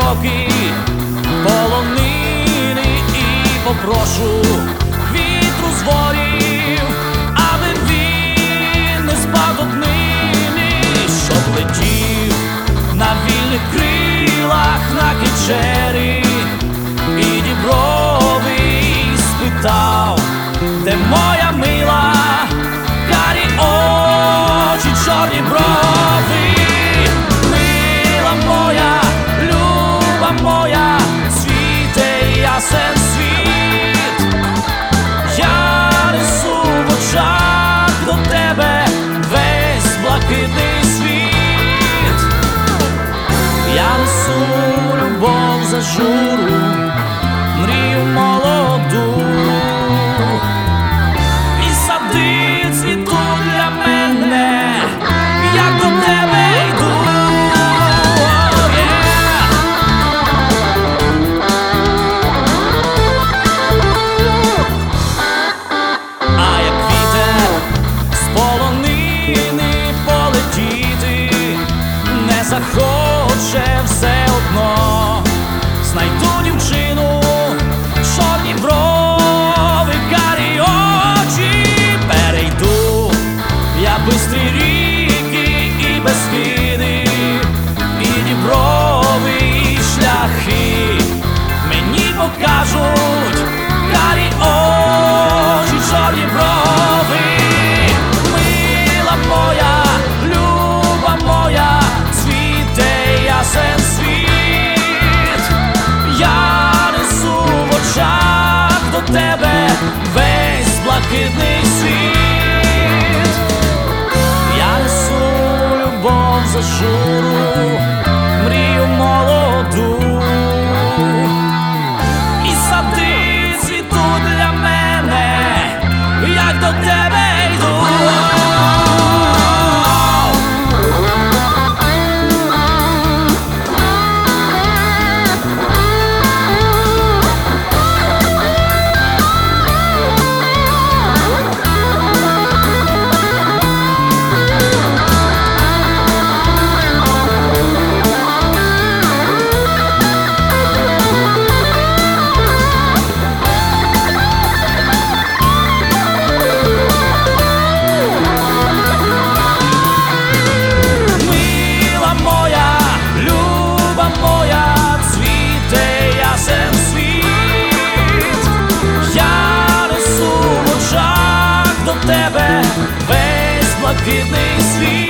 високий полонини і попрошу вітру з ворів, аби він не спав до днини, щоб летів на вільних крилах на кичері і дібровий спитав, де моя мила, карі очі, чорні брови. Мила моя, люба моя, світе ясен світ, я несу в очах до тебе весь блакитний світ. Я несу любов за журу, мрію молоду, і сади цвітуть для мене, як до тебе йду. А як вітер з полонини полетіти не захоче, все одно знайду дівчину, чорні брови, карі очі. Перейду я бистрі ріки і безвіди, і діброві шляхи мені покажуть карі очі, чорні брови. Мила моя, люба моя, світе ясен світ, я несу в очах до тебе весь блакитний світ. Я несу любов за журу, мрію молоду, і сади цвітуть для мене, як до тебе йду. Тебе весь блакитний світ.